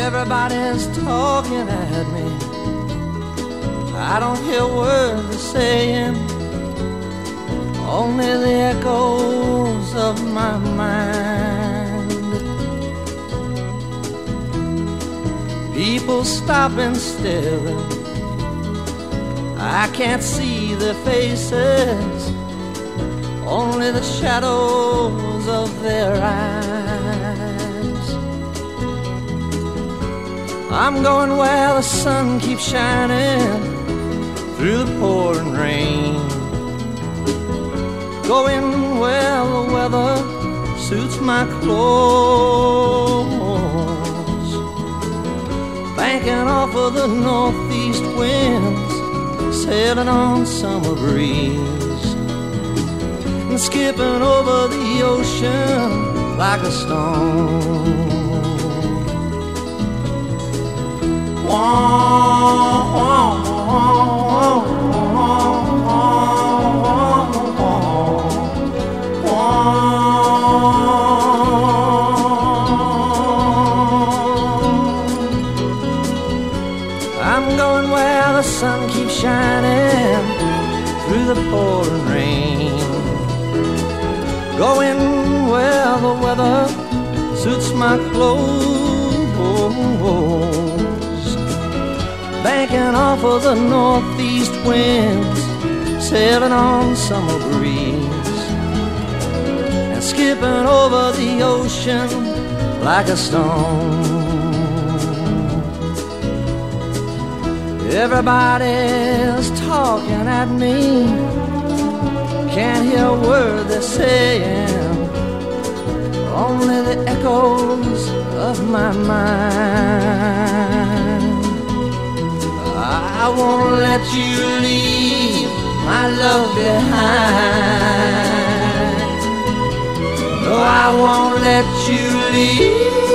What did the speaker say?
Everybody's talking at me. I don't hear words they're saying, only the echoes of my mind. People stop and stare. I can't see their faces, only the shadows of their eyes. I'm going where the sun keeps shining through the pouring rain, going where the weather suits my clothes, banking off of the northeast winds, sailing on summer breeze, and skipping over the ocean like a stone. I'm going where the sun keeps shining through the pouring rain, going where the weather suits my clothes, banking off of the northeast winds, sailing on summer breeze, and skipping over the ocean like a stone. Everybody's talking at me, can't hear a word they're saying, only the echoes of my mind. I won't let you leave my love behind. No, I won't let you leave